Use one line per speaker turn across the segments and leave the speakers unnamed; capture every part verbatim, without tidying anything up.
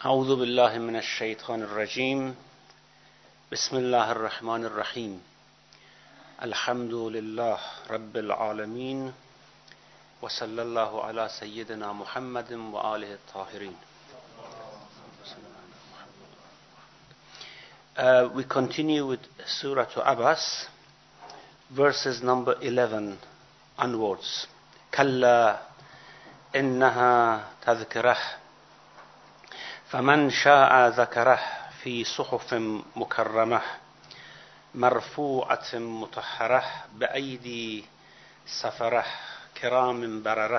أعوذ بالله من الشيطان الرجيم بسم الله الرحمن الرحيم الحمد لله رب العالمين وصلى الله على سيدنا محمد وآله الطاهرين. Uh, we continue with Surah Abbas, verses number eleven onwards. كلا إنها تذكرة فمن شاء ذكره في صحف مكرمة مرفوعة مطهرة بأيدي سفرة كرام بررة.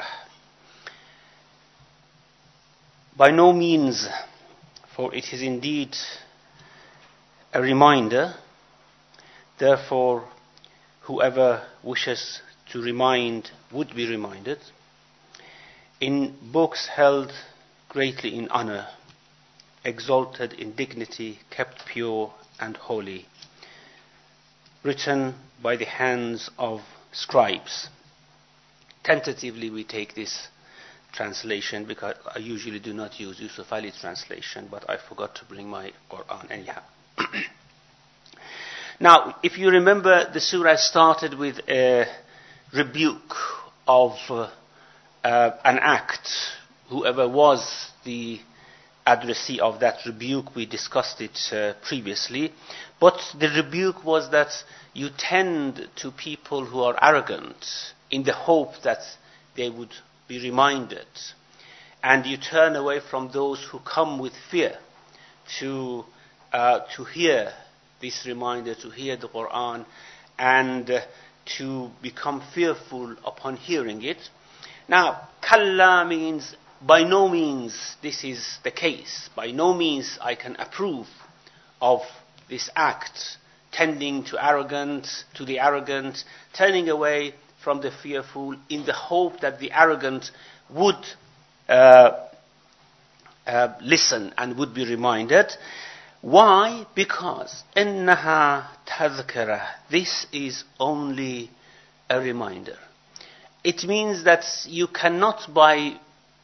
By no means, for it is indeed a reminder, therefore whoever wishes to remind would be reminded, in books held greatly in honor, exalted in dignity, kept pure and holy, written by the hands of scribes. Tentatively we take this translation because I usually do not use Yusuf Ali translation, but I forgot to bring my Quran anyhow. Now, if you remember, the surah started with a rebuke of uh, uh, an act. Whoever was the addressee of that rebuke, we discussed it uh, previously, but the rebuke was that you tend to people who are arrogant in the hope that they would be reminded, and you turn away from those who come with fear to uh, to hear this reminder, to hear the Quran, and uh, to become fearful upon hearing it. Now, kalla means by no means this is the case. By no means I can approve of this act, tending to arrogance, to the arrogant, turning away from the fearful in the hope that the arrogant would uh, uh, listen and would be reminded. Why? Because إنها تذكرة. This is only a reminder. It means that you cannot, by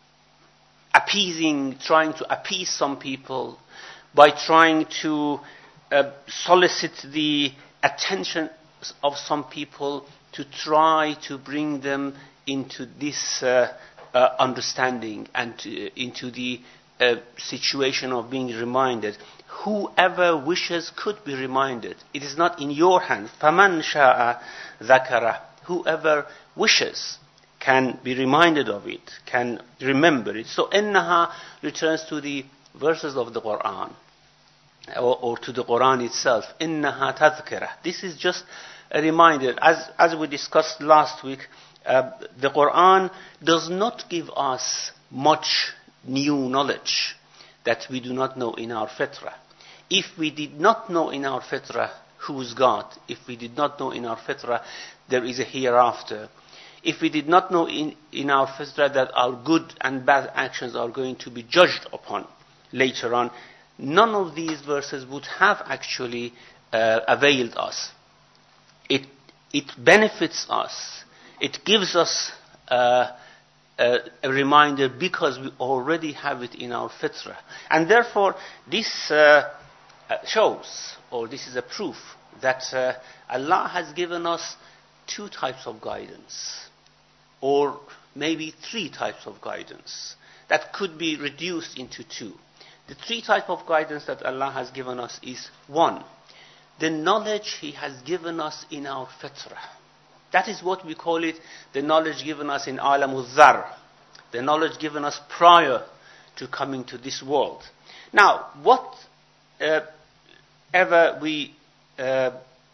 appeasing, trying to appease some people, by trying to uh, solicit the attention of some people, to try to bring them into this uh, uh, understanding and to, into the uh, situation of being reminded. Whoever wishes could be reminded. It is not in your hands. فَمَنْ شَاءَ ذَكَرَهُ. Whoever wishes can be reminded of it, can remember it. So innaha returns to the verses of the Quran, or, or to the Quran itself. Innaha tadhkirah. This is just a reminder. As, as we discussed last week, uh, the Quran does not give us much new knowledge that we do not know in our fitrah. If we did not know in our fitrah who is God, if we did not know in our fitrah there is a hereafter, if we did not know in, in our fitrah that our good and bad actions are going to be judged upon later on, none of these verses would have actually uh, availed us. It, it benefits us. It gives us uh, a, a reminder because we already have it in our fitrah. And therefore, this uh, shows, or this is a proof, that uh, Allah has given us two types of guidance, or maybe three types of guidance that could be reduced into two. The three types of guidance that Allah has given us is, one, the knowledge He has given us in our fitrah. That is what we call it, the knowledge given us in alamul dhar, the knowledge given us prior to coming to this world. Now, what uh, ever we uh,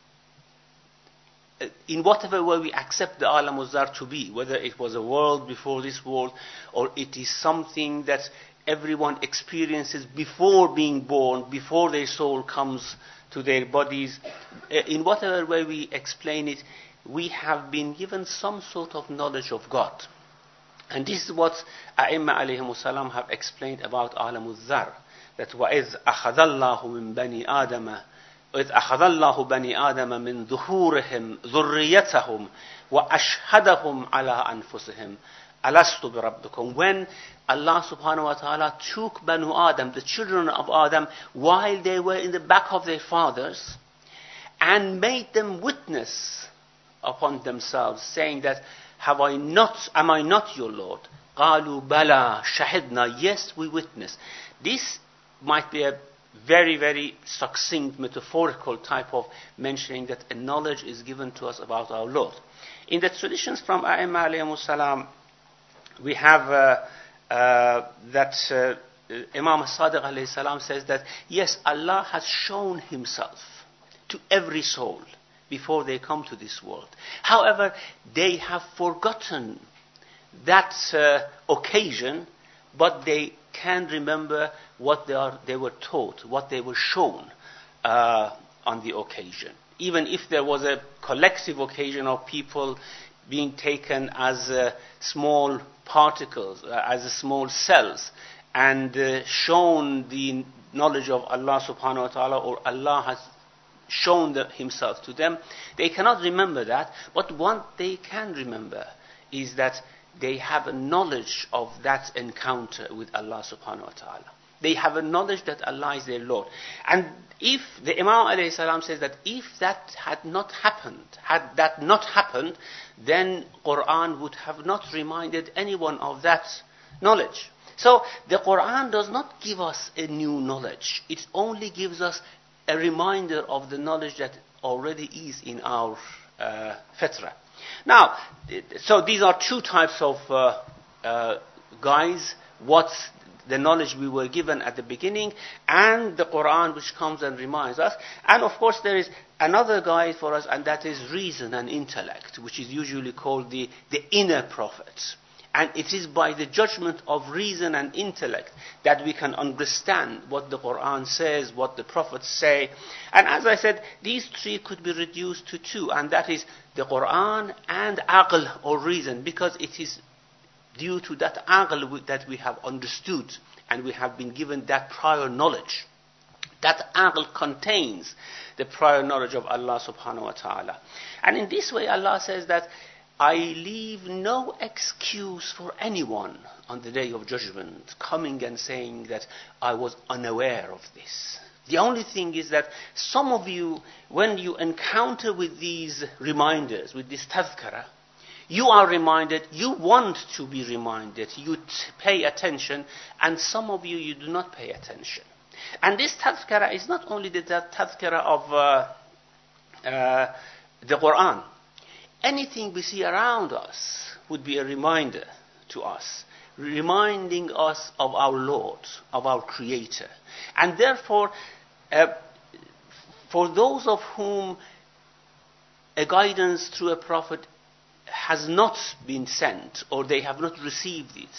in whatever way we accept the alam al-zar to be, whether it was a world before this world, or it is something that everyone experiences before being born, before their soul comes to their bodies, in whatever way we explain it, we have been given some sort of knowledge of God. And this is what A'imma alayhimu salam have explained about alam al-zar, that وَإِذْ أَخَذَ اللَّهُ مِنْ بَنِي آدَمَ إذ أخذ الله بني آدم من ظهورهم ذريتهم وأشهدهم على أنفسهم ألست بربكم. When Allah subhanahu wa ta'ala took Banu Adam, the children of Adam, while they were in the back of their fathers, and made them witness upon themselves, saying that, have I not, am I not your Lord? قالوا بلى شهدنا. Yes, we witness. This might be a very, very succinct, metaphorical type of mentioning that a knowledge is given to us about our Lord. In the traditions from A'imma alayhimus salam, we have uh, uh, that uh, Imam Sadiq alayhi salam says that, yes, Allah has shown Himself to every soul before they come to this world. However, they have forgotten that uh, occasion, but they can remember what they, are, they were taught, what they were shown uh, on the occasion. Even if there was a collective occasion of people being taken as uh, small particles, uh, as small cells, and uh, shown the knowledge of Allah subhanahu wa ta'ala, or Allah has shown the, Himself to them, they cannot remember that, but what they can remember is that they have a knowledge of that encounter with Allah subhanahu wa ta'ala. They have a knowledge that Allah is their Lord. And if, the Imam alayhi salam says that if that had not happened, had that not happened, then Quran would have not reminded anyone of that knowledge. So the Quran does not give us a new knowledge. It only gives us a reminder of the knowledge that already is in our uh, fitrah. Now, so these are two types of uh, uh, guys. What's the knowledge we were given at the beginning, and the Quran which comes and reminds us. And of course there is another guide for us, and that is reason and intellect, which is usually called the, the inner prophets. And it is by the judgment of reason and intellect that we can understand what the Quran says, what the prophets say. And as I said, these three could be reduced to two, and that is the Quran and aql, or reason, because it is due to that aql that we have understood and we have been given that prior knowledge. That aql contains the prior knowledge of Allah subhanahu wa ta'ala. And in this way Allah says that I leave no excuse for anyone on the day of judgment coming and saying that I was unaware of this. The only thing is that some of you, when you encounter with these reminders, with this tazkara, you are reminded, you want to be reminded, you t- pay attention, and some of you, you do not pay attention. And this tazkara is not only the tazkara of uh, uh, the Quran. Anything we see around us would be a reminder to us, reminding us of our Lord, of our Creator. And therefore, uh, for those of whom a guidance through a prophet has not been sent, or they have not received it,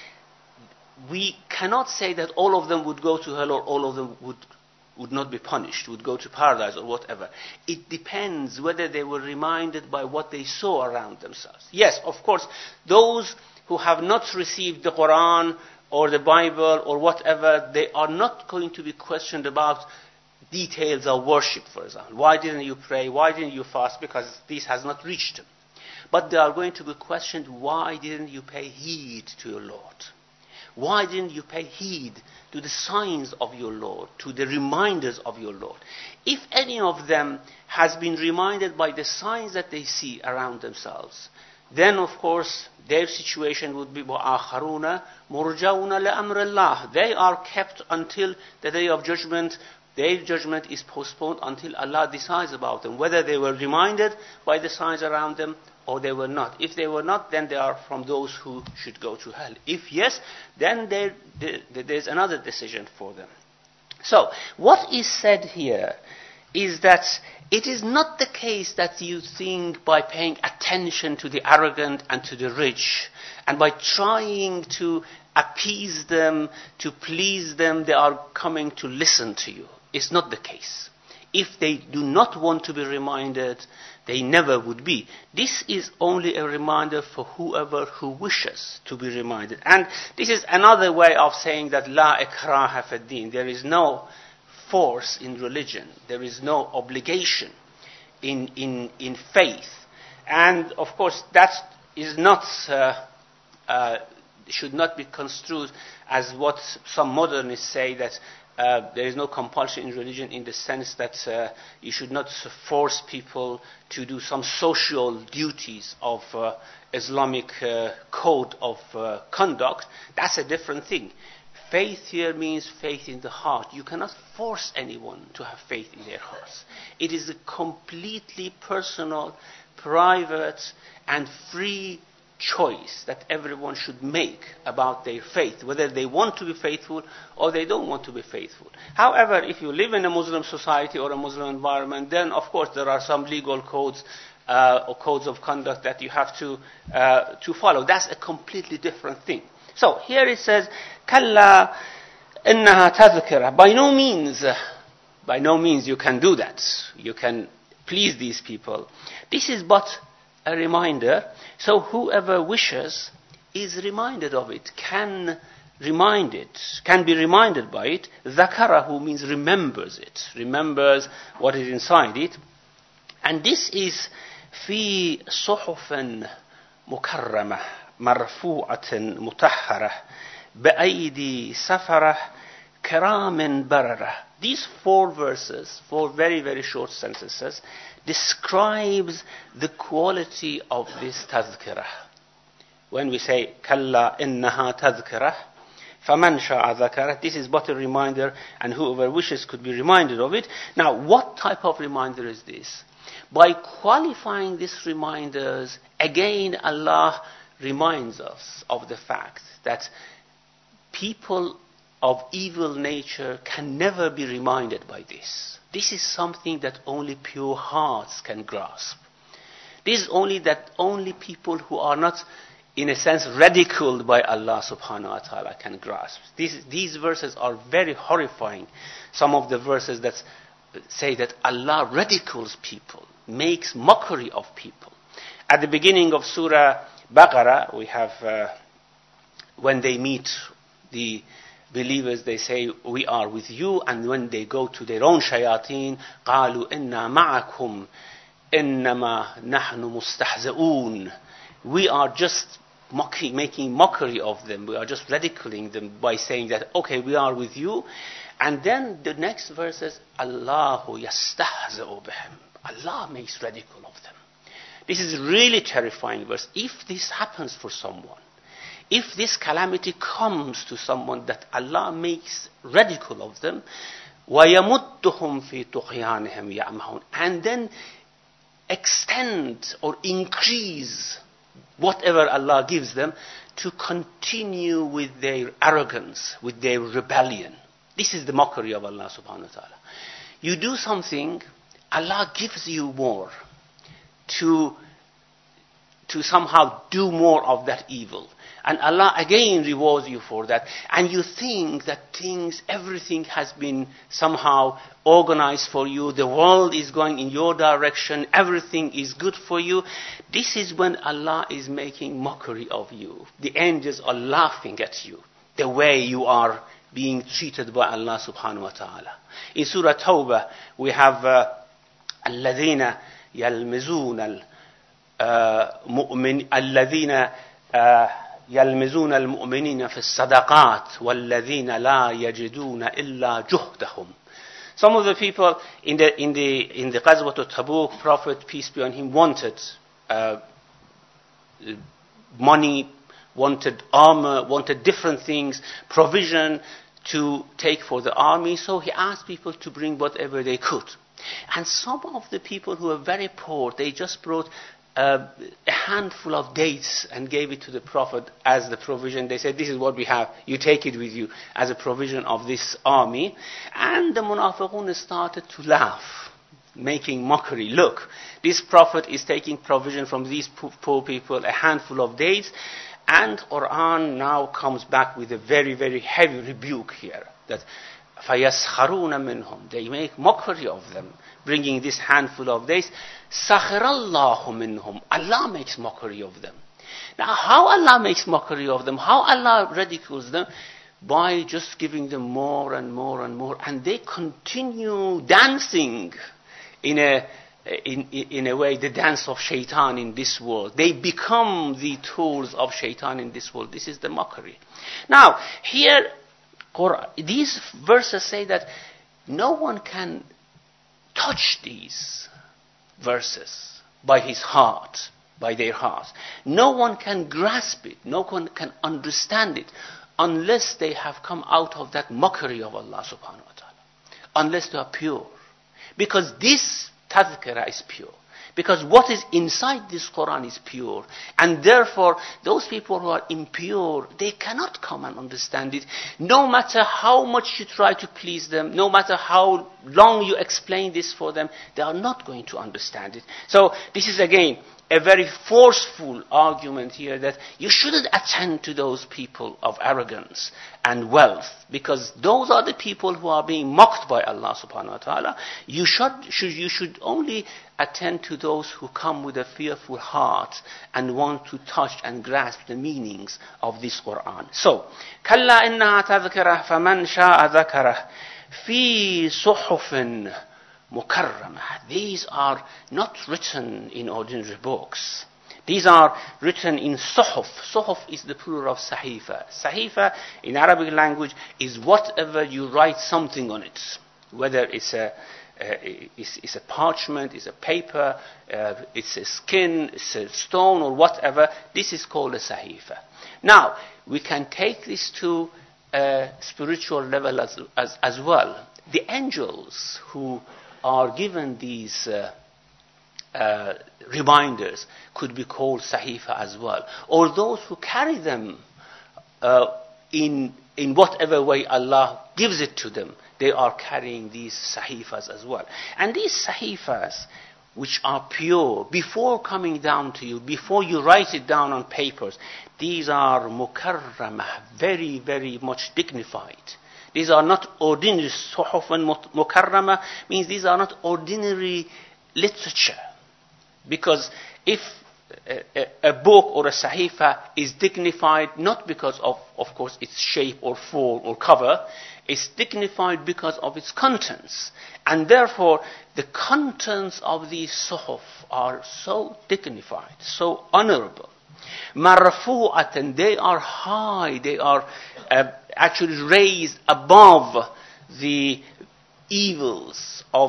we cannot say that all of them would go to hell or all of them would would not be punished, would go to paradise or whatever. It depends whether they were reminded by what they saw around themselves. Yes, of course, those who have not received the Quran or the Bible or whatever, they are not going to be questioned about details of worship, for example. Why didn't you pray? Why didn't you fast? Because this has not reached them. But they are going to be questioned, why didn't you pay heed to your Lord? Why didn't you pay heed to the signs of your Lord, to the reminders of your Lord? If any of them has been reminded by the signs that they see around themselves, then of course their situation would be وَآخَرُونَ مُرْجَوْنَ لَأَمْرِ اللَّهِ. They are kept until the day of judgment. Their judgment is postponed until Allah decides about them, whether they were reminded by the signs around them or they were not. If they were not, then they are from those who should go to hell. If yes, then there, there, there's another decision for them. So, what is said here is that it is not the case that you think by paying attention to the arrogant and to the rich, and by trying to appease them, to please them, they are coming to listen to you. It's not the case. If they do not want to be reminded, they never would be. This is only a reminder for whoever who wishes to be reminded. And this is another way of saying that La ikraha fid din. There is no force in religion. There is no obligation in, in, in faith. And of course, that is not, uh, uh, should not be construed as what some modernists say, that uh, there is no compulsion in religion, in the sense that uh, you should not force people to do some social duties of uh, Islamic uh, code of uh, conduct. That's a different thing. Faith here means faith in the heart. You cannot force anyone to have faith in their hearts. It is a completely personal, private, and free choice that everyone should make about their faith, whether they want to be faithful or they don't want to be faithful. However, if you live in a Muslim society or a Muslim environment, then of course there are some legal codes uh, or codes of conduct that you have to uh, to follow. That's a completely different thing. So here it says, "Kalla innaha tadhkira." By no means, uh, by no means you can do that. You can please these people. This is but a reminder. So whoever wishes is reminded of it, can remind it, can be reminded by it. Zakarahu means remembers it, remembers what is inside it. And this is fi suhufan mukarramah marfu'atin mutahharah ba'aydi safarah kiramin bararah. These four verses, four very, very short sentences, describes the quality of this tazkirah. When we say, Kalla innaha tazkirah, faman sha'a dhakarah, this is but a reminder, and whoever wishes could be reminded of it. Now, what type of reminder is this? By qualifying these reminders, again Allah reminds us of the fact that people of evil nature can never be reminded by this. This is something that only pure hearts can grasp. This is only that only people who are not, in a sense, ridiculed by Allah subhanahu wa ta'ala can grasp. These, these verses are very horrifying. Some of the verses that say that Allah ridicules people, makes mockery of people. At the beginning of Surah Baqarah, we have, uh, when they meet the believers, they say, we are with you, and when they go to their own shayateen, قَالُوا إِنَّا مَعَكُمْ إِنَّمَا نَحْنُ مُسْتَحْزَئُونَ. We are just mocking, making mockery of them. We are just ridiculing them by saying that, okay, we are with you. And then the next verse says, Allahu yastahza'u bihim. Allah makes ridicule of them. This is really terrifying verse. If this happens for someone, if this calamity comes to someone that Allah makes ridicule of them, وَيَمُدُّهُمْ فِي طُغْيَانِهِمْ يَعْمَهُونَ, and then extend or increase whatever Allah gives them to continue with their arrogance, with their rebellion. This is the mockery of Allah subhanahu wa ta'ala. You do something, Allah gives you more to, to somehow do more of that evil. And Allah again rewards you for that. And you think that things, everything has been somehow organized for you. The world is going in your direction. Everything is good for you. This is when Allah is making mockery of you. The angels are laughing at you, the way you are being treated by Allah subhanahu wa ta'ala. In Surah Tawbah, we have الَّذِينَ يَلْمِزُونَ الْمُؤْمِنِينَ الَّذِينَ يلمزون المؤمنين في الصدقات والذين لا يجدون إلا جهدهم. Some of the people in the in the in the Ghazwat al-Tabuk, Prophet peace be on him wanted uh, money, wanted armor, wanted different things, provision to take for the army. So he asked people to bring whatever they could. And some of the people who were very poor, they just brought Uh, a handful of dates and gave it to the Prophet as the provision. They said, this is what we have, you take it with you as a provision of this army. And the munafiqun started to laugh, making mockery. Look, this Prophet is taking provision from these poor people, a handful of dates. And Quran now comes back with a very, very heavy rebuke here, that فَيَسْخَرُونَ مِنْهُمْ, they make mockery of them, bringing this handful of days. سَخِرَ اللَّهُ مِنْهُمْ, Allah makes mockery of them. Now, how Allah makes mockery of them, how Allah ridicules them, by just giving them more and more and more, and they continue dancing in a in in a way the dance of shaitan in this world. They become the tools of shaitan in this world. This is the mockery. Now here, these verses say that no one can touch these verses by his heart, by their heart. No one can grasp it. No one can understand it unless they have come out of that mockery of Allah subhanahu wa ta'ala. Unless they are pure. Because this tadhkirah is pure. Because what is inside this Quran is pure. And therefore, those people who are impure, they cannot come and understand it. No matter how much you try to please them, no matter how long you explain this for them, they are not going to understand it. So this is again a very forceful argument here that you shouldn't attend to those people of arrogance and wealth, because those are the people who are being mocked by Allah subhanahu wa ta'ala. You should, should, you should only attend to those who come with a fearful heart and want to touch and grasp the meanings of this Quran. So, كَلَّا إِنَّهَا تَذْكِرَةٌ فَمَنْ شَاءَ ذَكَرَهُ فِي صُحُفٍ مُكَرَّمَةٌ. These are not written in ordinary books. These are written in suhuf. Suhuf is the plural of sahifa. Sahifa in Arabic language is whatever you write something on it. Whether it's a, uh, it's, it's a parchment, it's a paper, uh, it's a skin, it's a stone or whatever. This is called a sahifa. Now, we can take this to a spiritual level as, as, as well. The angels who are given these uh, uh, reminders could be called sahifa as well. Or those who carry them uh, in, in whatever way Allah gives it to them, they are carrying these sahifas as well. And these sahifas, which are pure, before coming down to you, before you write it down on papers, these are mukarramah, very, very much dignified. These are not ordinary suhuf and mukarrama, means these are not ordinary literature. Because if a, a, a book or a sahifa is dignified, not because of, of course, its shape or form or cover, it's dignified because of its contents. And therefore, the contents of these suhuf are so dignified, so honorable. Marfu'atan, they are high, they are uh, actually raised above the evils of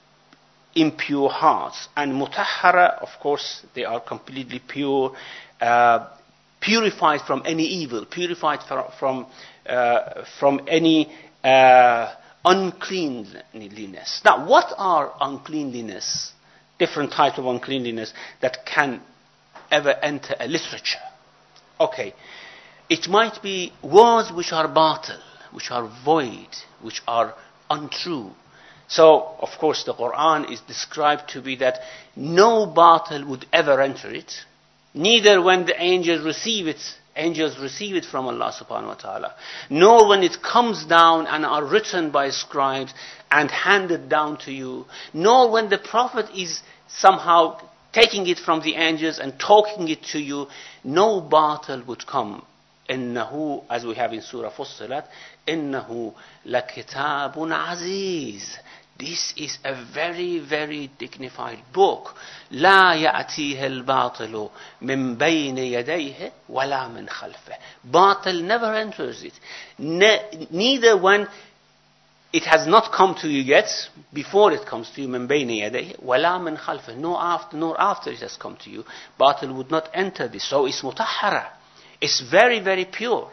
impure hearts. And mutahhara, of course, they are completely pure, uh, purified from any evil, purified from from, uh, from any uh, uncleanliness. Now, what are uncleanliness? Different types of uncleanliness that can ever enter a literature. Okay, it might be words which are batil, which are void, which are untrue. So, of course, the Quran is described to be that no batil would ever enter it, neither when the angels receive it, angels receive it from Allah subhanahu wa ta'ala, nor when it comes down and are written by scribes and handed down to you, nor when the Prophet is somehow taking it from the angels and talking it to you, no batil would come. إِنَّهُ, as we have in Surah Fussilat, إِنَّهُ لَكِتَابٌ عَزِيزٌ. This is a very, very dignified book. لَا يَأْتِيهِ الْبَاطِلُ مِنْ بَيْنِ يَدَيْهِ وَلَا مِنْ خَلْفِهِ. Batil never enters it. Ne- neither when it has not come to you yet, before it comes to you, مِنْ بَيْنِ يَدَيْهِ وَلَا مِنْ خَلْفِهِ. Nor after, nor after it has come to you, batil would not enter this. So it's mutahhara. It's very, very pure.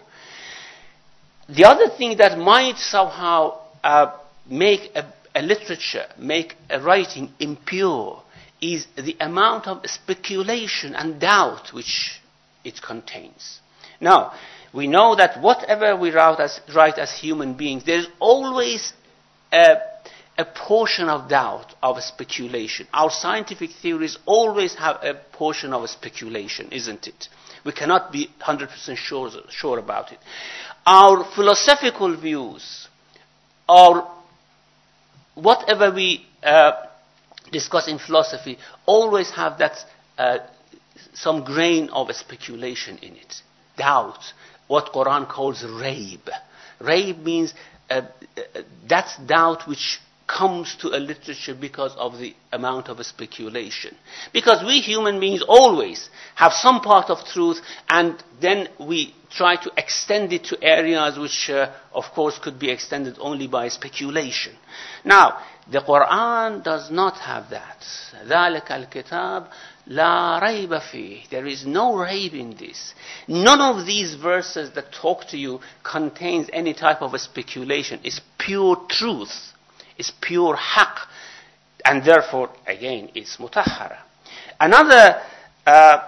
The other thing that might somehow uh, make a, a literature, make a writing impure, is the amount of speculation and doubt which it contains. Now, we know that whatever we write as, write as human beings, there's always a, a portion of doubt, of speculation. Our scientific theories always have a portion of speculation, isn't it? We cannot be one hundred percent sure, sure about it. Our philosophical views, or whatever we uh, discuss in philosophy, always have that uh, some grain of speculation in it. Doubt, what Quran calls rayb. Raib means uh, uh, that's doubt which comes to a literature because of the amount of speculation. Because we human beings always have some part of truth, and then we try to extend it to areas which, uh, of course, could be extended only by speculation. Now, the Quran does not have that. ذَلِكَ الْكِتَابِ لَا رَيْبَ فِيهِ. There is no raib in this. None of these verses that talk to you contains any type of a speculation. It's pure truth. It's pure haqq. And therefore, again, it's mutahhara. Another uh,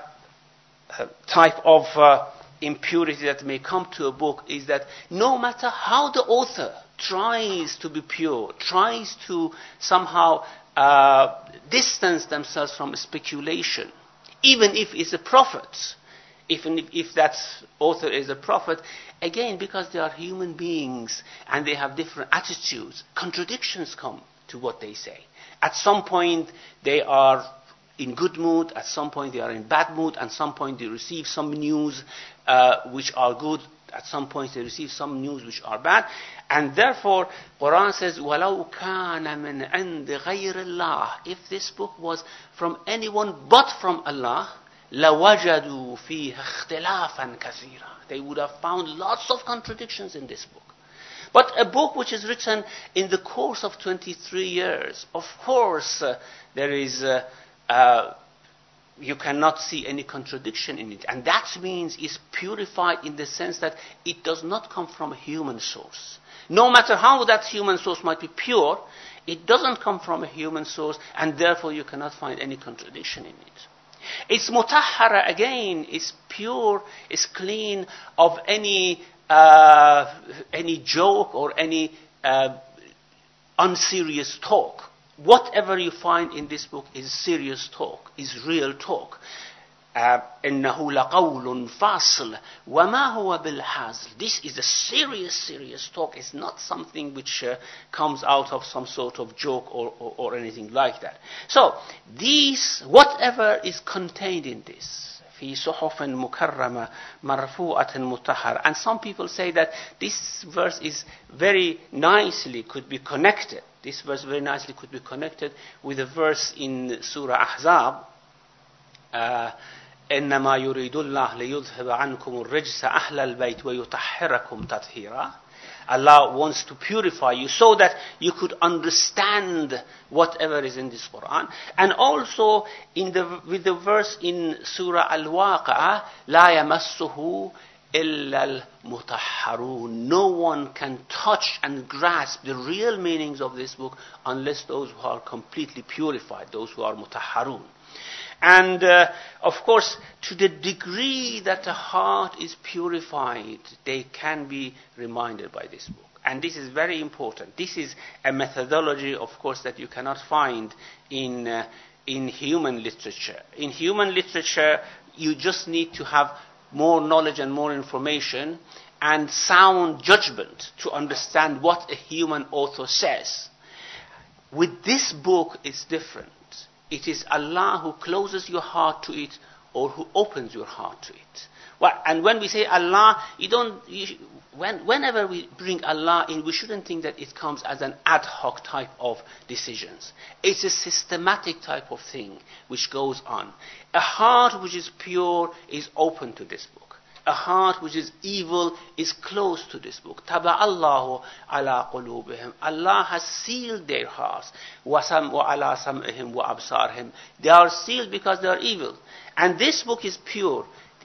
type of uh, impurity that may come to a book is that no matter how the author tries to be pure, tries to somehow uh, distance themselves from speculation, even if it's a prophet, even if, if that author is a prophet, again, because they are human beings and they have different attitudes, contradictions come to what they say. At some point, they are in good mood, at some point they are in bad mood, at some point they receive some news uh, which are good, at some point they receive some news which are bad. And therefore, Quran says, وَلَوْ كَانَ مِنْ عِنْدِ غَيْرِ اللَّهِ. If this book was from anyone but from Allah, لَوَجَدُوا فِيهَا اخْتِلَافًا كَثِيرًا. They would have found lots of contradictions in this book. But a book which is written in the course of twenty-three years, of course, uh, there is, uh, uh, you cannot see any contradiction in it. And that means it's purified in the sense that it does not come from a human source. No matter how that human source might be pure, it doesn't come from a human source, and therefore you cannot find any contradiction in it. It's mutahhara, again, it's pure, it's clean of any uh, any joke or any uh, unserious talk. Whatever you find in this book is serious talk, is real talk. إِنَّهُ لَقَوْلٌ فَاصِلٌ وَمَا هُوَ بِالْحَازِلِ. This is a serious, serious talk. It's not something which uh, comes out of some sort of joke or, or, or anything like that. So, these, whatever is contained in this, فِي صُحُفٍ مُكَرَّمَةٍ مَرْفُوعَةٍ مُطَهَّرَةٍ. And some people say that this verse is very nicely, could be connected. This verse very nicely could be connected with a verse in Surah Ahzab. Uh, إنما يريد الله ليذهب عنكم الرجس أهل البيت ويطهركم تطهيرا. Allah wants to purify you so that you could understand whatever is in this Quran. And also in the, with the verse in Surah Al-Waqi'ah, لا يمسه إلا المطهرون. No one can touch and grasp the real meanings of this book unless those who are completely purified, those who are mutahharun. And, uh, of course, to the degree that the heart is purified, they can be reminded by this book. And this is very important. This is a methodology, of course, that you cannot find in, uh, in human literature. In human literature, you just need to have more knowledge and more information and sound judgment to understand what a human author says. With this book, it's different. It is Allah who closes your heart to it or who opens your heart to it. Well, and when we say Allah, you don't. You, when, whenever we bring Allah in, we shouldn't think that it comes as an ad hoc type of decisions. It's a systematic type of thing which goes on. A heart which is pure is open to this book. A heart which is evil is close to this book. Taba Allahu ala qulubihim. Allah has sealed their hearts. Wasam wa ala sam'ihim wa absarhim. They are sealed because they are evil. And this book is pure.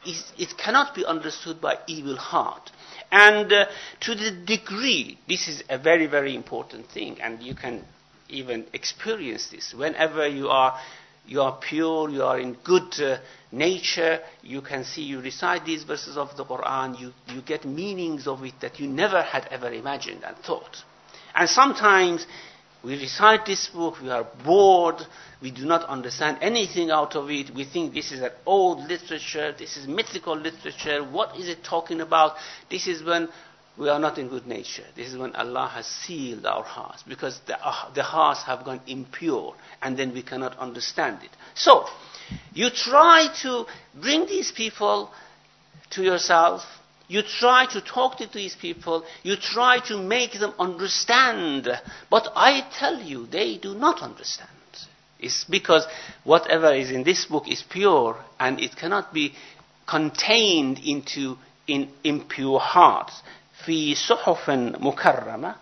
It cannot be understood by evil heart. And uh, to the degree, this is a very, very important thing, and you can even experience this. Whenever you are you are pure, you are in good uh, nature, you can see, you recite these verses of the Quran, you, you get meanings of it that you never had ever imagined and thought. And sometimes we recite this book, we are bored, we do not understand anything out of it, we think this is an old literature, this is mythical literature, what is it talking about? This is when we are not in good nature. This is when Allah has sealed our hearts, because the, uh, the hearts have gone impure, and then we cannot understand it. So, you try to bring these people to yourself, You try to talk to these people. You try to make them understand. But I tell you, they do not understand. It's because whatever is in this book is pure, and it cannot be contained into in impure hearts. في صحف مكرمة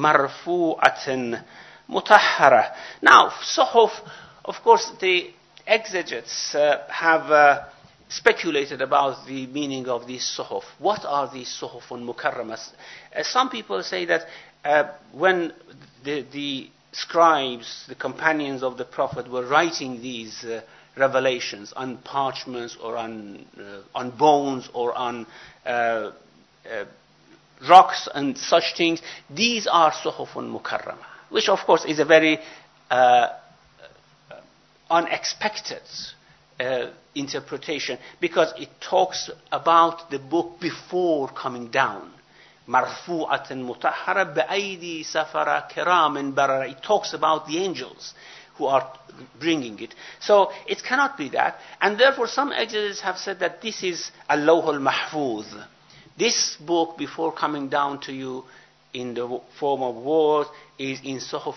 مرفوعة مطهرة. Now, صحف, of course, the exegetes uh, have uh, speculated about the meaning of these صحف. What are these صحف مكرمة? Uh, some people say that uh, when the, the scribes, the companions of the Prophet, were writing these uh, revelations on parchments or on uh, on bones or on uh, uh, rocks and such things, these are suhufun mukarrama, which of course is a very uh, unexpected uh, interpretation, because it talks about the book before coming down. مرفوعة مطهرة بأيدي سفرة كرام بررة. It talks about the angels who are bringing it. So it cannot be that. And therefore some exegetes have said that this is Al-Lawh al-Mahfuz. This book, before coming down to you in the form of words, is in Suhuf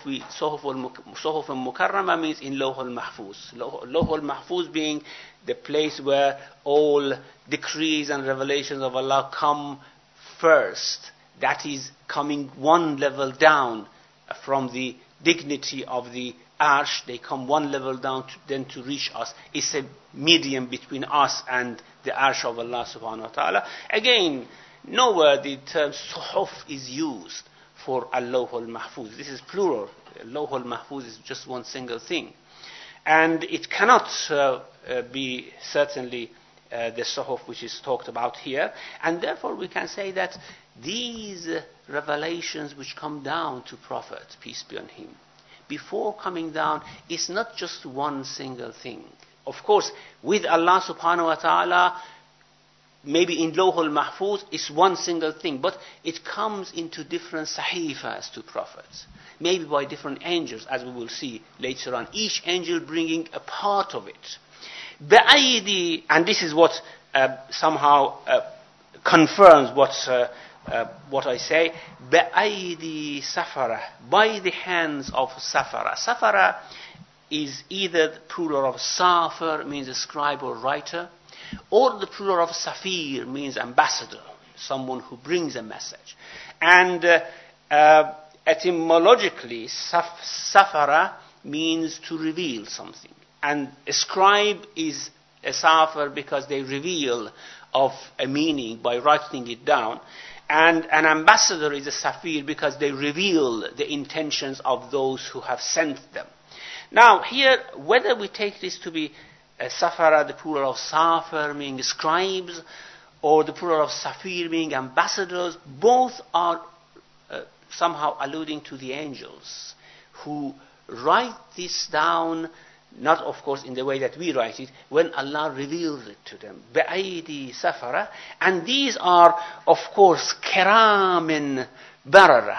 al-Mukarrama, means in Lawh al-Mahfuz. Lawh al-Mahfuz being the place where all decrees and revelations of Allah come first. That is coming one level down from the dignity of the Arsh. They come one level down to, then to reach us. It's a medium between us and the Arsh of Allah subhanahu wa ta'ala. Again, nowhere the term Suhuf is used for Al-Lawh al-Mahfuz. This is plural. Al-Lawh al-Mahfuz is just one single thing. And it cannot uh, uh, be certainly uh, the Suhuf which is talked about here. And therefore we can say that these uh, revelations which come down to Prophet, peace be on him, before coming down, is not just one single thing. Of course, with Allah subhanahu wa ta'ala, maybe in Lawh al-Mahfuz, it's one single thing, but it comes into different sahifas to prophets, maybe by different angels, as we will see later on, each angel bringing a part of it. Ba'aydi, and this is what uh, somehow uh, confirms what uh, Uh, what I say, بأيدي سفرة, by the hands of Safara. Safara is either the plural of Safar, means a scribe or writer, or the plural of Safir, means ambassador, someone who brings a message. And uh, uh, etymologically, saf- Safara means to reveal something. And a scribe is a Safar because they reveal of a meaning by writing it down. And an ambassador is a Safir because they reveal the intentions of those who have sent them. Now here, whether we take this to be a Safara, the plural of Safar, meaning scribes, or the plural of Safir, meaning ambassadors, both are uh, somehow alluding to the angels who write this down, not of course in the way that we write it, when Allah reveals it to them. بأيدي سفرة. And these are of course كرام بررة.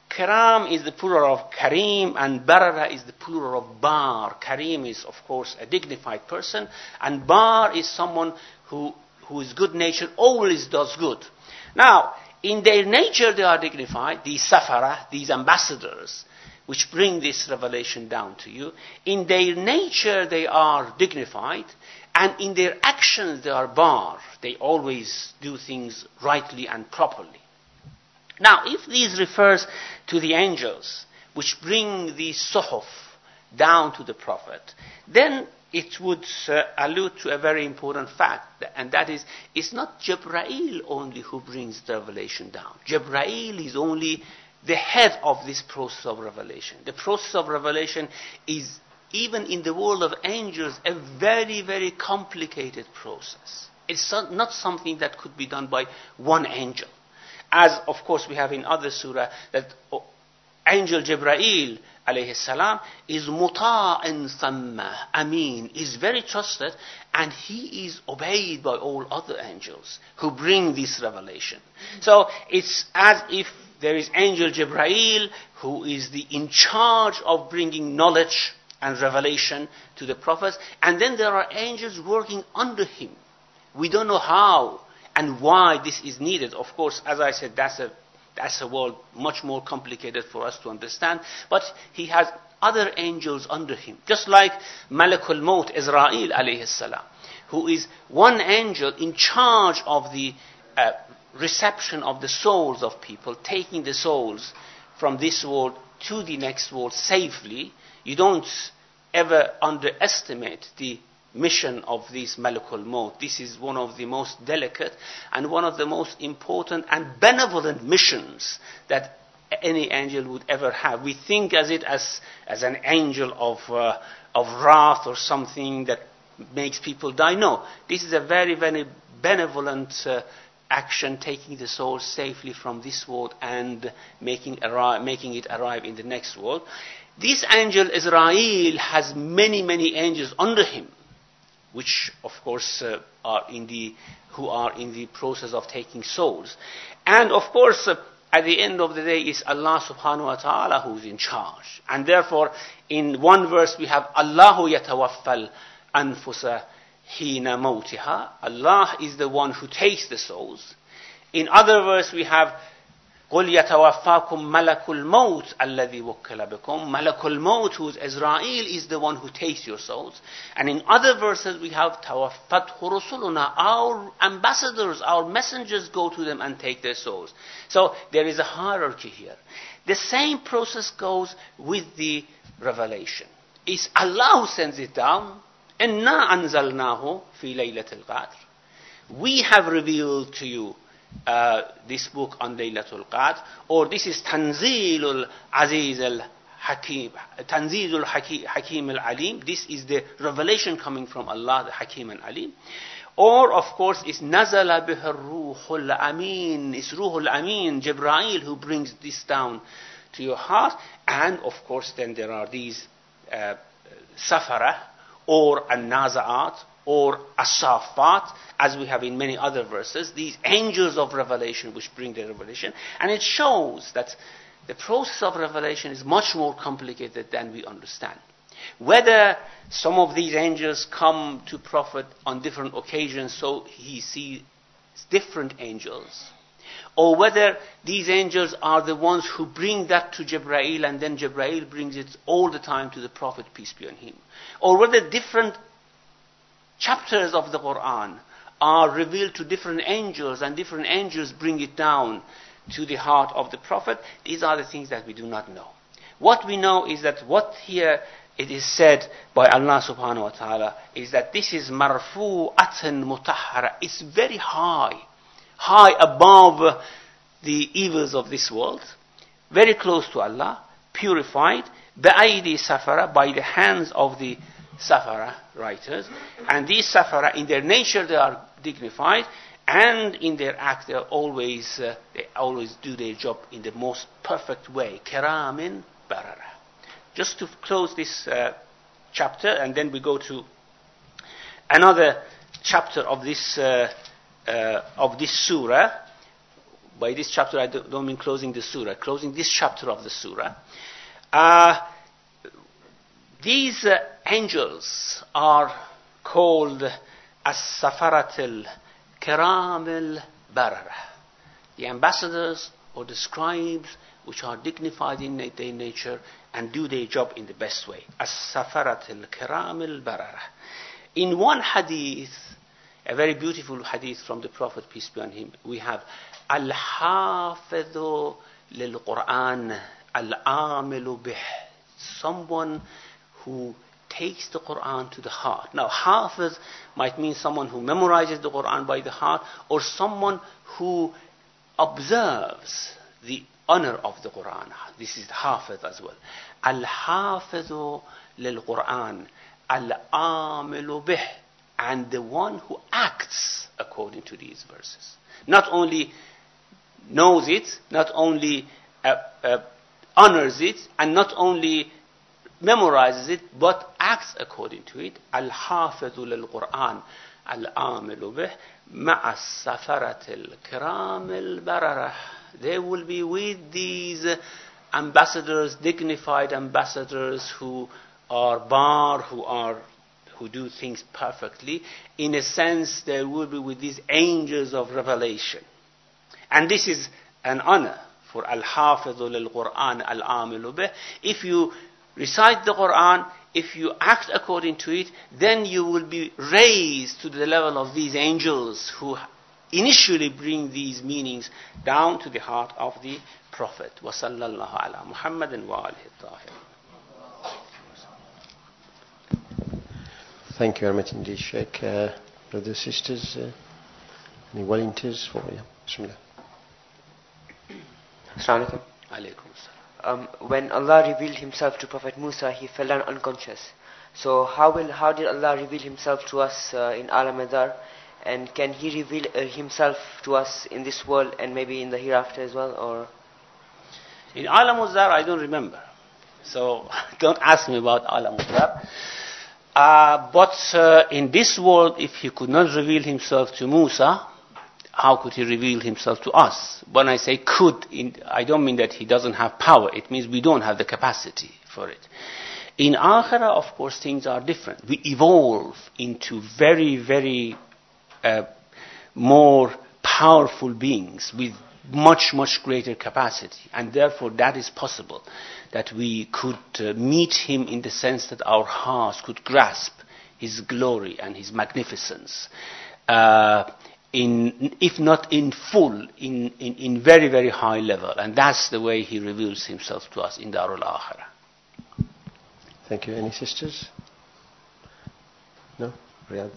Karam is the plural of Karim, and Barara is the plural of Bar. Karim is of course a dignified person, and Bar is someone who, who is good natured, always does good. Now, in their nature they are dignified, these Safara, these ambassadors, which bring this revelation down to you. In their nature they are dignified, and in their actions they are bar. They always do things rightly and properly. Now, if this refers to the angels, which bring the suhuf down to the Prophet, then it would uh, allude to a very important fact, and that is, it's not Jibreel only who brings the revelation down. Jibreel is only the head of this process of revelation. The process of revelation is, even in the world of angels, a very, very complicated process. It's not something that could be done by one angel. As, of course, we have in other surah, that angel Jibreel, alayhi salam, is muta'in thamma, ameen, is very trusted, and he is obeyed by all other angels who bring this revelation. So it's as if there is angel Jibreel, who is the in charge of bringing knowledge and revelation to the prophets, and then there are angels working under him. We don't know how, And why this is needed, of course, as I said, that's a that's a world much more complicated for us to understand. But he has other angels under him, just like Malakul Maut, Israel alayhi salam, who is one angel in charge of the uh, reception of the souls of people, taking the souls from this world to the next world safely. You don't ever underestimate the mission of this Malakul Maut. This is one of the most delicate and one of the most important and benevolent missions that any angel would ever have. We think as it as as an angel of uh, of wrath or something that makes people die. No, this is a very, very benevolent uh, action, taking the soul safely from this world and making arri- making it arrive in the next world. This angel Israel has many, many angels under him, which of course uh, are in the who are in the process of taking souls. And of course, uh, at the end of the day, it's Allah subhanahu wa ta'ala who's in charge. And therefore, in one verse we have Allahu yatawaffal anfusa hina mawtiha. Allah is the one who takes the souls. In other verse we have قُلْ يَتَوَفَّاكُمْ مَلَكُ الْمَوْتِ الَّذِي وُكِّلَ بِكُمْ. Malakul Maut, who is Israel, is the one who takes your souls. And in other verses we have تَوَفَّتْهُ رُسُلُنَا. Our ambassadors, our messengers go to them and take their souls. So there is a hierarchy here. The same process goes with the revelation. It's Allah who sends it down. إِنَّا أَنزَلْنَاهُ فِي لَيْلَةِ الْقَدْرِ. We have revealed to you Uh, this book on Laylatul Qadr, or this is Tanzilul Aziz al-Hakim, Tanzilul Hakim al-Alim. This is the revelation coming from Allah, the Hakim and Alim. Or, of course, it's Nazala bihar Ruhul Amin. It's Ruhul Amin, Jibreel, who brings this down to your heart. And, of course, then there are these uh, Safara, or An-Naza'at, or As-Safat, as we have in many other verses, these angels of revelation which bring the revelation. And it shows that the process of revelation is much more complicated than we understand. Whether some of these angels come to Prophet on different occasions so he sees different angels, or whether these angels are the ones who bring that to Jibreel and then Jibreel brings it all the time to the Prophet, peace be on him, or whether different chapters of the Quran are revealed to different angels and different angels bring it down to the heart of the Prophet. These are the things that we do not know. What we know is that what here it is said by Allah subhanahu wa ta'ala is that this is marfu'atan mutahhara. It's very high, high above the evils of this world, very close to Allah, purified, ba'aydi safara, by the hands of the Safara writers. And these Safara, in their nature, they are dignified, and in their act, they are always uh, they always do their job in the most perfect way. Kiramin barara. Just to close this uh, chapter, and then we go to another chapter of this uh, uh, of this surah. By this chapter, I don't mean closing the surah, closing this chapter of the surah. Uh, These uh, angels are called as-safaratil kiramil barara, the ambassadors or the scribes which are dignified in their nature and do their job in the best way. As-safaratil kiramil barara. In one hadith, a very beautiful hadith from the Prophet, peace be on him, we have al-hafidhu lil-Qur'an al-amilu bih, someone who takes the Quran to the heart. Now, Hafiz might mean someone who memorizes the Quran by the heart, or someone who observes the honor of the Quran. This is Hafiz as well. Al-Hafidhu lil-Quran, al-Amilu bih, and the one who acts according to these verses. Not only knows it, not only uh, uh, honors it, and not only memorizes it, but acts according to it. Al-Hafidhu lil-Quran, al-Amilu bih, ma'a safaratil kiramil bararah. They will be with these ambassadors, dignified ambassadors who are bar, who are who do things perfectly. In a sense, there will be with these angels of revelation. And this is an honor for al-hafidhu lil-Qur'an al-amilu bih. If you recite the Qur'an, if you act according to it, then you will be raised to the level of these angels who initially bring these meanings down to the heart of the Prophet. Wa sallallahu ala Muhammadin wa alihi tahir.
Thank you very much indeed, Sheikh. Uh, brothers, sisters, uh, any volunteers for you? Bismillah.
Assalamu alaikum.
Alaykum salam.
Um, when Allah revealed Himself to Prophet Musa, he fell down unconscious. So how will how did Allah reveal Himself to us uh, in Alam Adar, and can He reveal uh, Himself to us in this world and maybe in the hereafter as well? Or
in Alam Adar, I don't remember, so don't ask me about Alam Adar. Uh, but uh, in this world, if He could not reveal Himself to Musa, how could He reveal Himself to us? When I say could, in, I don't mean that He doesn't have power. It means we don't have the capacity for it. In Akhirah, of course, things are different. We evolve into very, very uh, more powerful beings with much, much greater capacity. And therefore, that is possible, that we could uh, meet Him in the sense that our hearts could grasp His glory and His magnificence. Uh, In, if not in full, in, in, in very, very high level. And that's the way He reveals Himself to us in Darul Akhirah.
Thank you. Any sisters? No? Riyadh?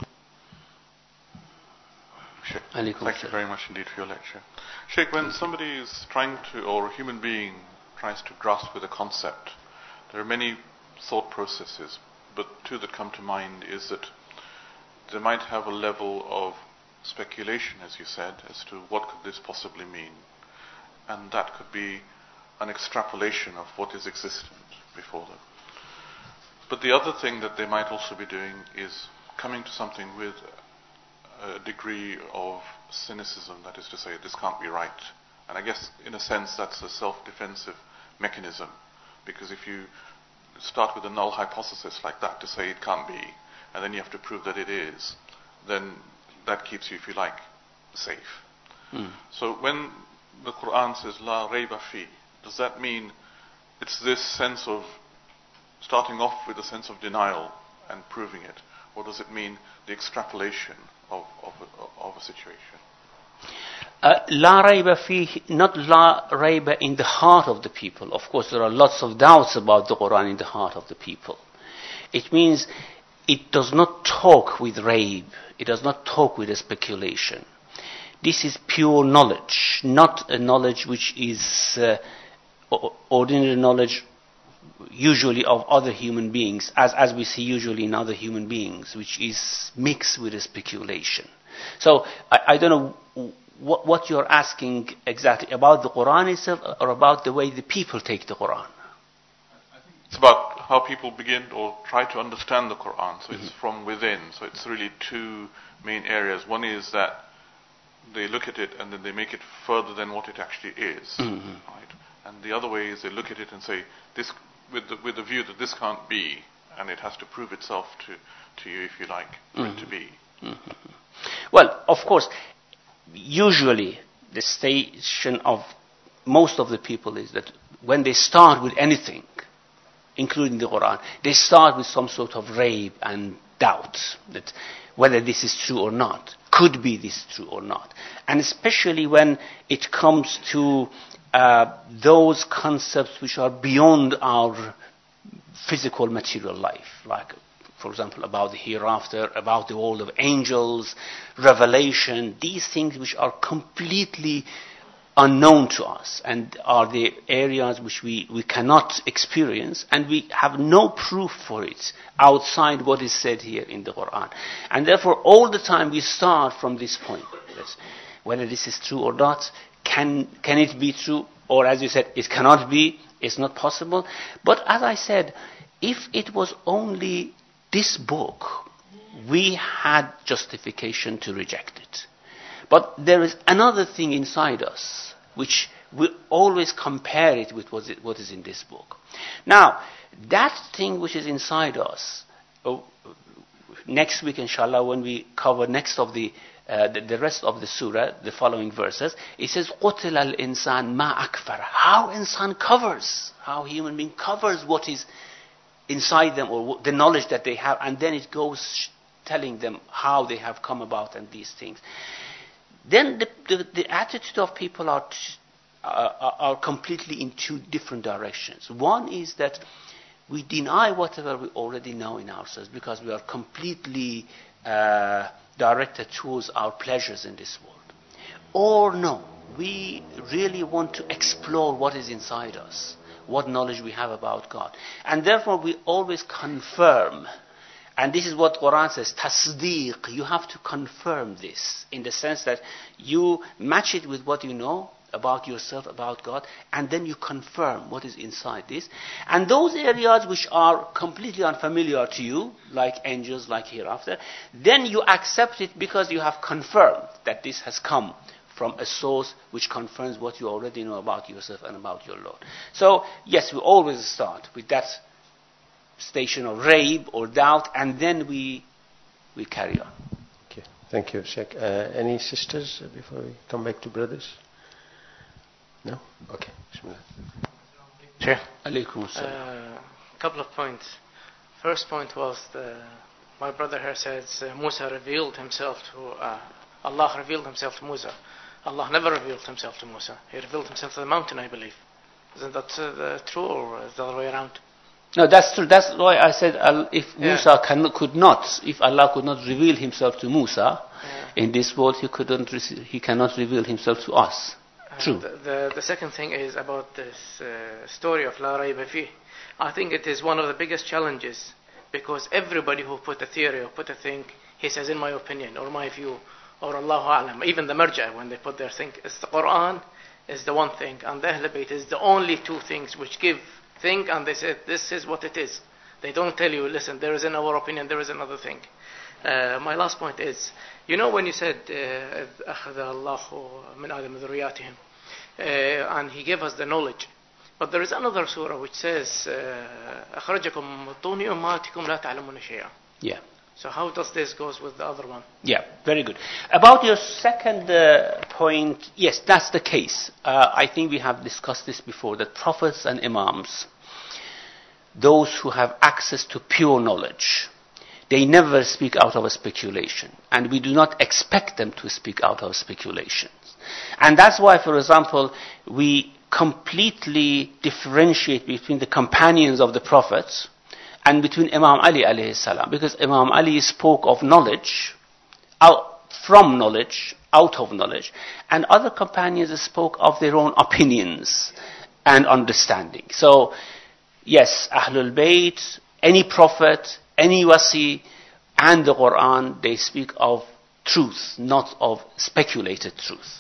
Sheikh, thank you very much indeed for your lecture. Sheikh, when somebody is trying to, or a human being tries to grasp with a concept, there are many thought processes, but two that come to mind is that they might have a level of speculation, as you said, as to what could this possibly mean. And that could be an extrapolation of what is existent before them. But the other thing that they might also be doing is coming to something with a degree of cynicism, that is to say, this can't be right. And I guess, in a sense, that's a self-defensive mechanism. Because if you start with a null hypothesis like that, to say it can't be, and then you have to prove that it is, then that keeps you, if you like, safe. Mm. So when the Quran says, La rayba fi, does that mean it's this sense of starting off with a sense of denial and proving it? Or does it mean the extrapolation of, of, of a situation?
Uh, La rayba fi, not La rayba in the heart of the people. Of course, there are lots of doubts about the Quran in the heart of the people. It means it does not talk with rayb. It does not talk with a speculation. This is pure knowledge, not a knowledge which is uh, ordinary knowledge, usually of other human beings, as, as we see usually in other human beings, which is mixed with a speculation. So I, I don't know what, what you're asking exactly, about the Quran itself or about the way the people take the Quran.
It's about how people begin or try to understand the Quran. So mm-hmm. It's from within. So it's really two main areas. One is that they look at it and then they make it further than what it actually is. Mm-hmm. Right? And the other way is they look at it and say, this with the, with the view that this can't be, and it has to prove itself to, to you, if you like, for mm-hmm. it to be.
Mm-hmm. Well, of course, usually the station of most of the people is that when they start with anything, including the Quran, they start with some sort of rayb and doubt that whether this is true or not, could be this true or not. And especially when it comes to uh, those concepts which are beyond our physical material life, like, for example, about the hereafter, about the world of angels, revelation, these things which are completely unknown to us and are the areas which we, we cannot experience, and we have no proof for it outside what is said here in the Quran. And therefore all the time we start from this point. Whether this is true or not, can can it be true? Or as you said, it cannot be, it's not possible. But as I said, if it was only this book, we had justification to reject it. But there is another thing inside us which we always compare it with what is in this book. Now, that thing which is inside us, next week, inshallah, when we cover next of the, uh, the, the rest of the surah, the following verses, it says, قُتِلَ الْإِنسَانِ مَا أَكْفَرَ. How insan covers, how human being covers what is inside them, or the knowledge that they have, and then it goes telling them how they have come about and these things. Then the, the, the attitude of people are, t- uh, are completely in two different directions. One is that we deny whatever we already know in ourselves because we are completely uh, directed towards our pleasures in this world. Or no, we really want to explore what is inside us, what knowledge we have about God. And therefore we always confirm. And this is what Quran says, tasdeeq. You have to confirm this in the sense that you match it with what you know about yourself, about God, and then you confirm what is inside this. And those areas which are completely unfamiliar to you, like angels, like hereafter, then you accept it because you have confirmed that this has come from a source which confirms what you already know about yourself and about your Lord. So, yes, we always start with that station of raib or doubt, and then we we carry on.
Okay, thank you, Sheikh. Uh, any sisters uh, before we come back to brothers? No? Okay. Bismillah.
Sure.
Alaykum assalam.
A uh, couple of points. First point was the, my brother here says uh, Musa revealed himself to uh, Allah revealed himself to Musa. Allah never revealed himself to Musa. He revealed himself to the mountain, I believe. Isn't that uh, true, or is the other way around?
No, that's true. That's why I said uh, if
Yeah.
Musa can, could not, if Allah could not reveal himself to Musa
Yeah.
in this world, he couldn't. Rece- he cannot reveal himself to us. True.
The, the, the second thing is about this uh, story of La Rayba Fi. I think it is one of the biggest challenges, because everybody who put a theory or put a thing, he says, in my opinion, or my view, or Allahu A'lam, even the Marja, when they put their thing, it's the Quran is the one thing, and the Ahl Bayt is the only two things which give thing, and they say, this is what it is. They don't tell you, listen, there is in our opinion, there is another thing. Uh, my last point is, you know when you said أخذ الله من آدم ذرياتهم, and he gave us the knowledge, but there is another surah which says أخرجكم من بطون أمهاتكم لا تعلمون شيئا.
Yeah.
So how does this goes with the other one?
Yeah, very good. About your second uh, point, yes, that's the case. Uh, I think we have discussed this before, that prophets and imams, those who have access to pure knowledge, they never speak out of a speculation. And we do not expect them to speak out of speculations. And that's why, for example, we completely differentiate between the companions of the prophets and between Imam Ali alayhi salam. Because Imam Ali spoke of knowledge, out, from knowledge, out of knowledge. And other companions spoke of their own opinions and understanding. So, yes, Ahlul Bayt, any prophet, any wasi, and the Quran, they speak of truth, not of speculated truth.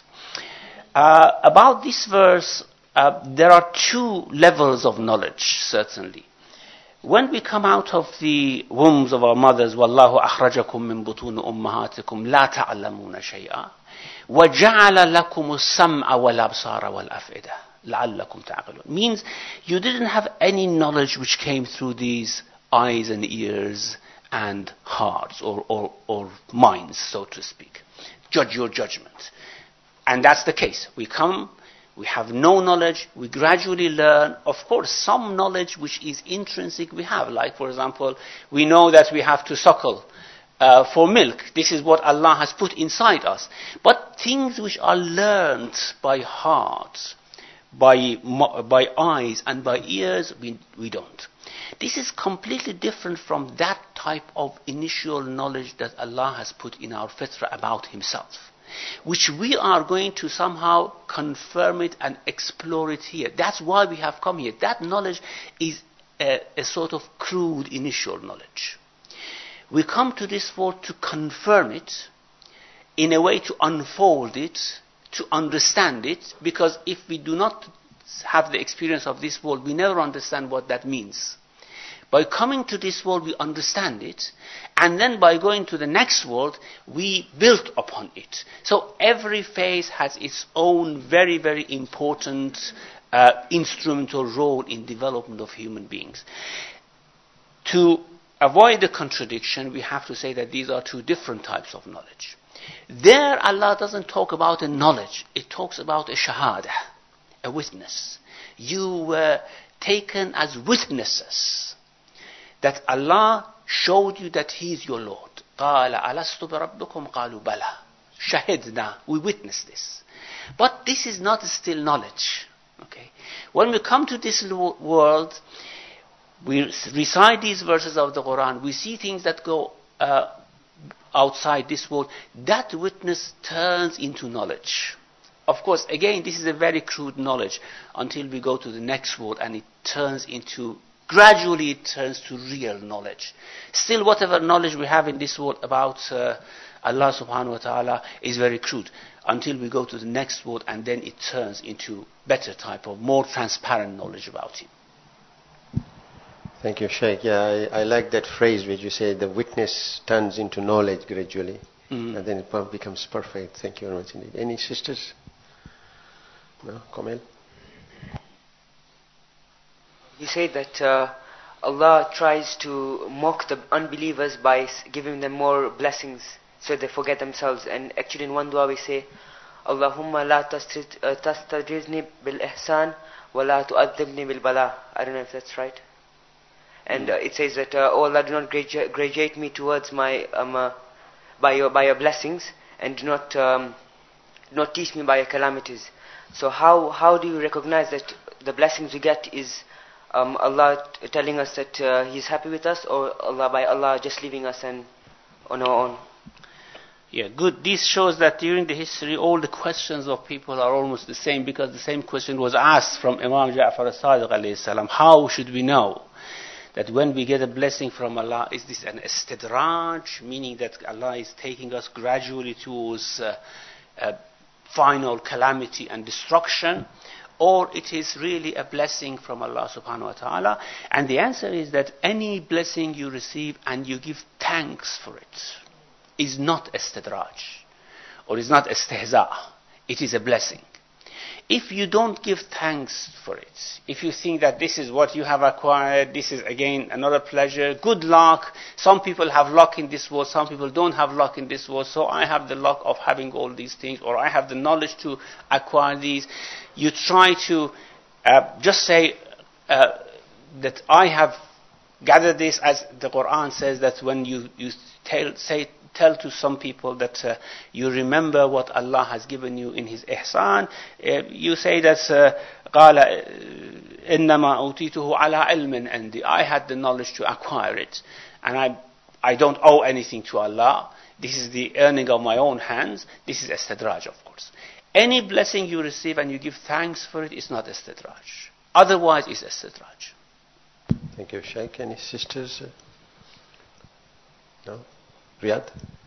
Uh, about this verse, uh, there are two levels of knowledge, certainly. When we come out of the wombs of our mothers, وَاللَّهُ أَخْرَجَكُم مِّن بُطُونِ أُمَّهَاتِكُمْ لَا تَعْلَمُونَ شَيْئًا وَجَعَلَ لَكُمُ السَّمْعَ وَالْأَبْصَارَ وَالْأَفْئِدَةَ لَعَلَّكُمْ تَعْقِلُونَ. Means you didn't have any knowledge which came through these eyes and ears and hearts, or, or, or minds, so to speak. Judge your judgment. And that's the case. We come, we have no knowledge, we gradually learn. Of course, some knowledge which is intrinsic we have. Like, for example, we know that we have to suckle uh, for milk. This is what Allah has put inside us. But things which are learned by heart, by, by eyes and by ears, we, we don't. This is completely different from that type of initial knowledge that Allah has put in our fitrah about Himself, which we are going to somehow confirm it and explore it here. That's why we have come here. That knowledge is a, a sort of crude initial knowledge. We come to this world to confirm it, in a way to unfold it, to understand it, because if we do not have the experience of this world, we never understand what that means. By coming to this world, we understand it, and then by going to the next world, we build upon it. So every phase has its own very, very important uh, instrumental role in development of human beings. To avoid the contradiction, we have to say that these are two different types of knowledge. There, Allah doesn't talk about a knowledge. It talks about a shahada, a witness. You were taken as witnesses that Allah showed you that He is your Lord. قَالَ أَلَسْتُ بِرَبِّكُمْ قَالُوا بَلَى. Shahidna, we witnessed this. But this is not still knowledge. Okay. When we come to this world, we recite these verses of the Quran, we see things that go uh, outside this world. That witness turns into knowledge. Of course, again, this is a very crude knowledge until we go to the next world and it turns into, gradually it turns to real knowledge. Still, whatever knowledge we have in this world about uh, Allah subhanahu wa ta'ala is very crude until we go to the next world and then it turns into better type of, more transparent knowledge about Him.
Thank you, Sheikh. Yeah, I, I like that phrase which you say, the witness turns into knowledge gradually, mm-hmm. and then it becomes perfect. Thank you very much indeed. Any sisters? No? Kamil?
You say that uh, Allah tries to mock the unbelievers by giving them more blessings so they forget themselves. And actually in one dua we say, Allahumma la tastadrizni bil ihsan wa la tu'adhibni bil bala. I don't know if that's right. And uh, it says that, uh, oh Allah, do not graduate, graduate me towards my, um, uh, by your by your blessings, and do not, um, do not teach me by your calamities. So how how do you recognize that the blessings we get is um, Allah t- telling us that uh, He's happy with us, or Allah by Allah just leaving us and on our own?
Yeah, good. This shows that during the history, all the questions of people are almost the same, because the same question was asked from Imam Ja'far as-Sadiq alayhi salam. How should we know that when we get a blessing from Allah, is this an istidraj, meaning that Allah is taking us gradually towards uh, a final calamity and destruction, or it is really a blessing from Allah subhanahu wa ta'ala? And the answer is that any blessing you receive and you give thanks for it is not istidraj, or is not istihza. It is a blessing. If you don't give thanks for it, if you think that this is what you have acquired, this is again another pleasure, good luck, some people have luck in this world, some people don't have luck in this world, so I have the luck of having all these things, or I have the knowledge to acquire these. You try to uh, just say uh, that I have gathered this, as the Quran says that when you, you tell, say, tell to some people that uh, you remember what Allah has given you in His ihsan, uh, you say that قَالَ إِنَّمَا أُوتِيتُهُ عَلَىٰ عِلْمٍ عِنْدِي. I had the knowledge to acquire it, and I I don't owe anything to Allah. This is the earning of my own hands. This is istidraj, of course. Any blessing you receive and you give thanks for it is not istidraj. Otherwise, it's istidraj.
Thank you, Sheikh. Any sisters? No? Riyadh?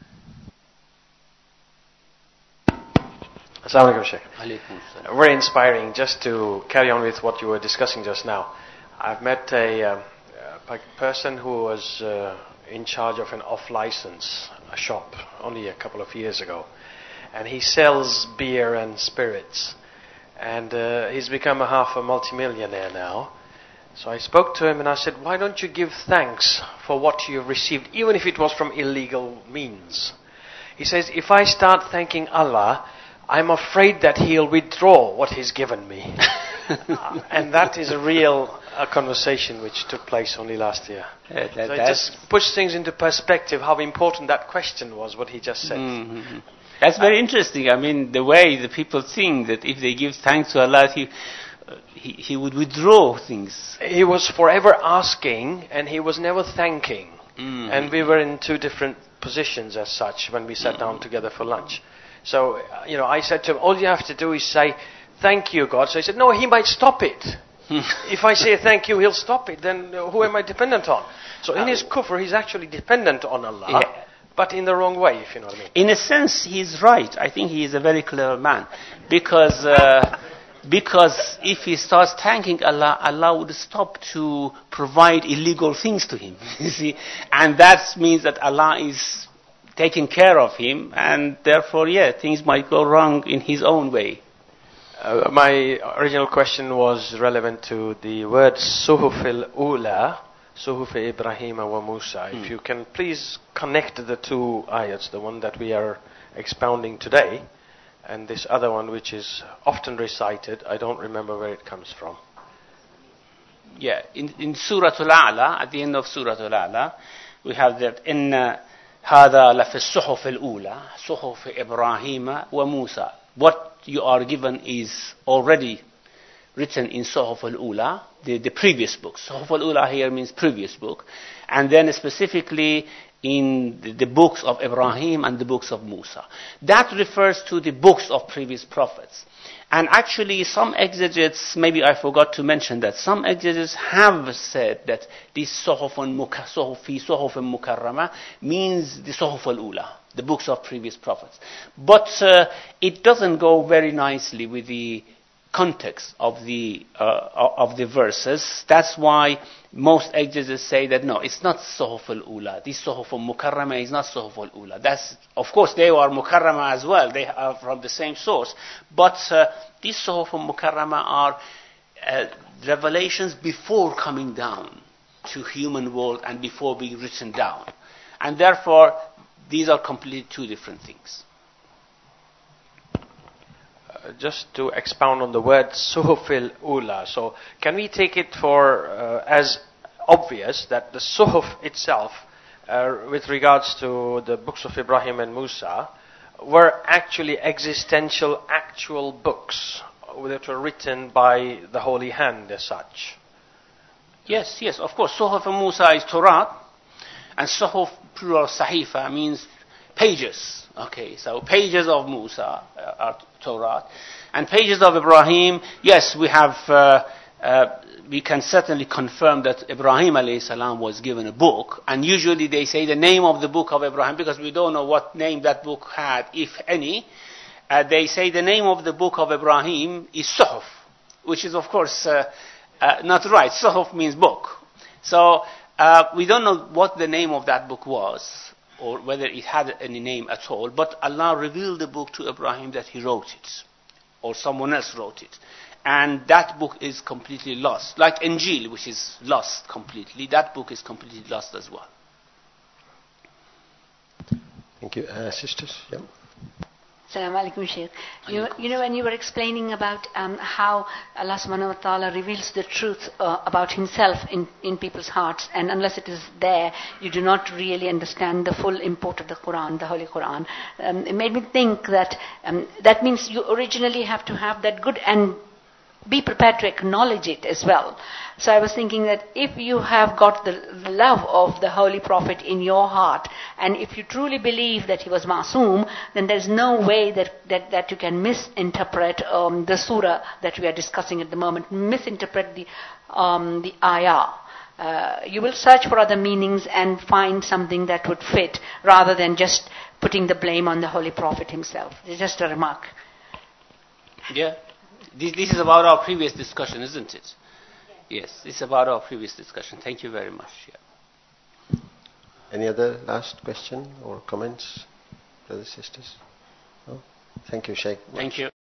Assalamu alaikum, Sheikh.
Alaikum salam.
Very inspiring. Just to carry on with what you were discussing just now, I've met a, uh, a person who was uh, in charge of an off-license, a shop, only a couple of years ago. And he sells beer and spirits. And uh, he's become a half a multimillionaire now. So I spoke to him and I said, why don't you give thanks for what you've received, even if it was from illegal means? He says, if I start thanking Allah, I'm afraid that He'll withdraw what He's given me. uh, and that is a real uh, conversation which took place only last year.
Yeah, that,
so it just puts things into perspective, how important that question was, what he just said.
Mm-hmm. That's very uh, interesting. I mean, the way the people think that if they give thanks to Allah, He... Uh, he, he would withdraw things.
He was forever asking and he was never thanking. Mm. And we were in two different positions as such when we sat mm. down together for lunch. So, uh, you know, I said to him, all you have to do is say, thank you, God. So he said, no, He might stop it. If I say thank you, He'll stop it. Then uh, who am I dependent on? So in his kufr, he's actually dependent on Allah. Yeah. But in the wrong way, if you know what I mean.
In a sense, he's right. I think he is a very clever man. Because... Uh, Because if he starts thanking Allah, Allah would stop to provide illegal things to him. You see, and that means that Allah is taking care of him, and therefore, yeah, things might go wrong in His own way.
Uh, my original question was relevant to the word suhufil ula, Suhuf Ibrahim wa Musa.
Mm.
If you can please connect the two ayats, the one that we are expounding today, and this other one which is often recited. I don't remember where it comes from.
Yeah, in, in Surah Al-A'la, at the end of Surah Al-A'la, we have that in هذا لفي الصحف الأولى صحف إبراهيم وموسى. What you are given is already written in Suhuf al-Ula, the, the previous book. Suhuf al-Ula here means previous book. And then specifically in the, the books of Ibrahim and the books of Musa. That refers to the books of previous prophets. And actually some exegetes, maybe I forgot to mention that, some exegetes have said that this Suhuf fi Suhuf al-Mukarrama means the Suhuf al-Ula, the books of previous prophets. But uh, it doesn't go very nicely with the context of the uh, of the verses. That's why most exegetes say that no, it's not Suhuf al-Ula. This Suhuf al-Mukarrama is not Suhuf al-Ula. That's, of course, they are Mukarrama as well. They are from the same source. But uh, these Suhuf al-Mukarrama are uh, revelations before coming down to human world and before being written down. And therefore, these are completely two different things.
Just to expound on the word Suhufil Ula. So can we take it for uh, as obvious that the Suhuf itself, uh, with regards to the books of Ibrahim and Musa, were actually existential, actual books that were written by the Holy Hand as such?
Yes, yes, of course. Suhuf Musa is Torah, and Suhuf, plural Sahifa, means pages. Okay, so pages of Musa uh, are Torah, and pages of Ibrahim. Yes, we have. Uh, uh, we can certainly confirm that Ibrahim alayhi salam was given a book, and usually they say the name of the book of Ibrahim because we don't know what name that book had, if any. Uh, they say the name of the book of Ibrahim is Suhuf, which is of course uh, uh, not right. Suhuf means book, so uh, we don't know what the name of that book was, or whether it had any name at all, but Allah revealed the book to Ibrahim that he wrote it, or someone else wrote it. And that book is completely lost. Like Injil, which is lost completely, that book is completely lost as well.
Thank you. Uh, sisters? Yeah.
Assalamu alaikum, Shaykh. You, you know, when you were explaining about um, how Allah subhanahu wa ta'ala reveals the truth uh, about himself in, in people's hearts, and unless it is there, you do not really understand the full import of the Quran, the Holy Quran. Um, it made me think that um, that means you originally have to have that good and be prepared to acknowledge it as well. So I was thinking that if you have got the love of the Holy Prophet in your heart, and if you truly believe that he was Masoom, then there's no way that, that, that you can misinterpret um, the surah that we are discussing at the moment, misinterpret the, um, the ayah. Uh, you will search for other meanings and find something that would fit, rather than just putting the blame on the Holy Prophet himself. It's just a remark.
Yeah. This, this is about our previous discussion, isn't it? Yes, it's about our previous discussion. Thank you very much. Yeah.
Any other last question or comments, brothers, sisters? No? Thank you, Shaykh.
Thank you.